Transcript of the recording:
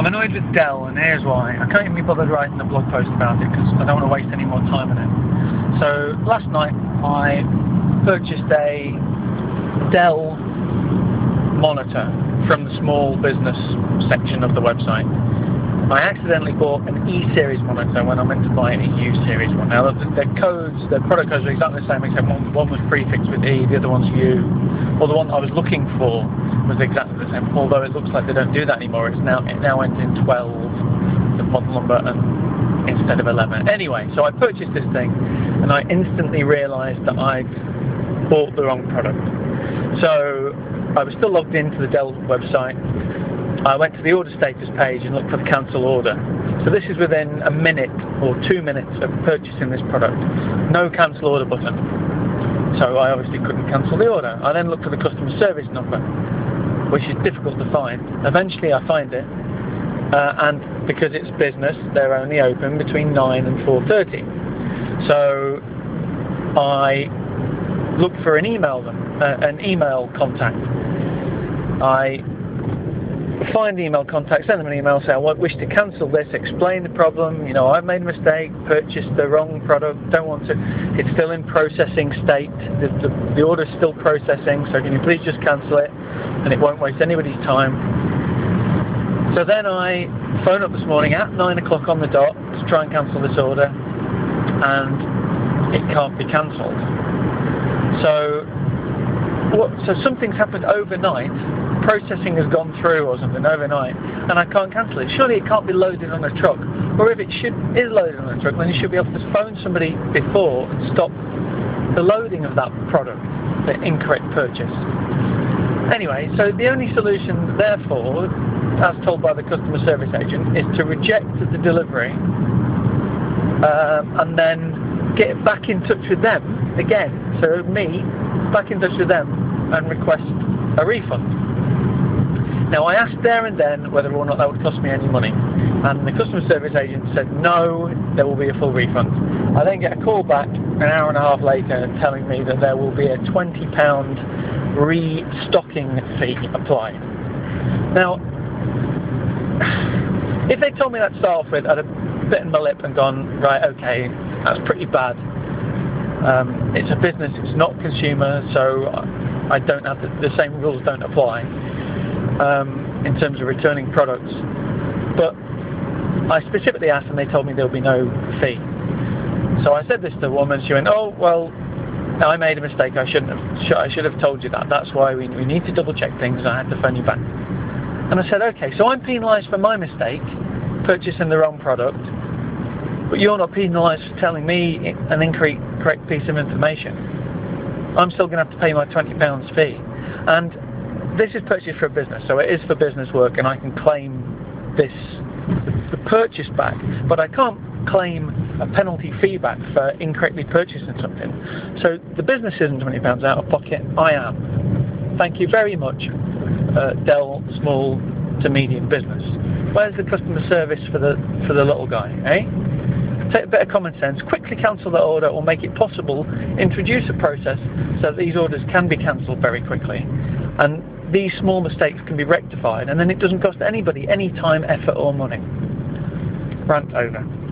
annoyed with Dell, and here's why. I can't even be bothered writing a blog post about it because I don't want to waste any more time on it. So last night I purchased a Dell monitor from the small business section of the website. I accidentally bought an E-series monitor when I meant to buy an U-series one. Now the product codes are exactly the same, except one was prefixed with E, the other one's U. Well, the one I was looking for was exactly the same, although it looks like they don't do that anymore. It now ends in 12, the model number, and instead of 11. Anyway, so I purchased this thing, and I instantly realised that I'd bought the wrong product. So I was still logged into the Dell website. I went to the order status page and looked for the cancel order. So this is within a minute or 2 minutes of purchasing this product. No cancel order button. So I obviously couldn't cancel the order. I then looked for the customer service number, which is difficult to find. Eventually I find it, and because it's business, they're only open between 9 and 4:30. So I looked for an email contact. I find the email contact, send them an email, say I wish to cancel this, explain the problem, you know, I've made a mistake, purchased the wrong product, don't want to, it's still in processing state, the order's still processing, so can you please just cancel it, and it won't waste anybody's time. So then I phone up this morning at 9 o'clock on the dot to try and cancel this order, and it can't be cancelled. So something's happened overnight. Processing has gone through or something overnight, and I can't cancel it. Surely it can't be loaded on a truck, or if it is loaded on a truck, then you should be able to phone somebody before and stop the loading of that product, the incorrect purchase. Anyway, so the only solution therefore, as told by the customer service agent, is to reject the delivery and then get back in touch with them again. So me, back in touch with them and request a refund. Now I asked there and then whether or not that would cost me any money, and the customer service agent said no, there will be a full refund. I then get a call back an hour and a half later telling me that there will be a £20 restocking fee applied. Now, if they told me that to start off with, I'd have bitten my lip and gone, right, okay, that's pretty bad. It's a business, it's not consumer, so I don't have the same rules don't apply. In terms of returning products, but I specifically asked and they told me there would be no fee. So I said this to the woman. She went, oh well, I made a mistake, I should have told you that, that's why we need to double check things, I had to phone you back. And I said, okay, so I'm penalised for my mistake, purchasing the wrong product, but you're not penalised for telling me an incorrect piece of information. I'm still going to have to pay my £20 fee. And this is purchased for a business, so it is for business work, and I can claim the purchase back, but I can't claim a penalty fee back for incorrectly purchasing something. So the business isn't £20 out of pocket, I am. Thank you very much, Dell small to medium business. Where's the customer service for the little guy, eh? Take a bit of common sense, quickly cancel the order, or make it possible, introduce a process so that these orders can be cancelled very quickly. And these small mistakes can be rectified, and then it doesn't cost anybody any time, effort or money. Rant over.